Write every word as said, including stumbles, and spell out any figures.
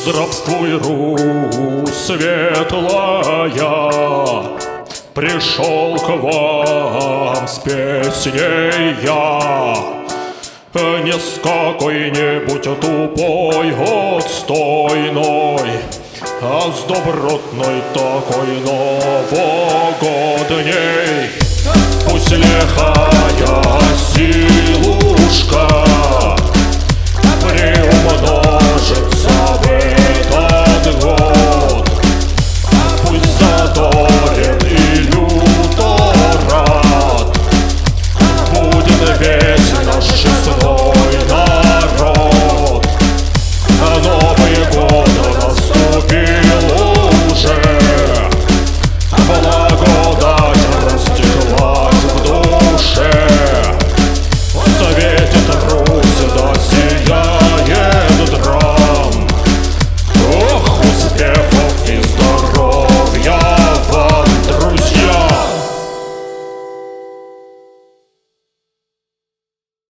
Здравствуй, Русь светлая, пришел к вам с песней я. Не с какой-нибудь тупой, отстойной, а с добротной такой новогодней. Пусть лихая силушка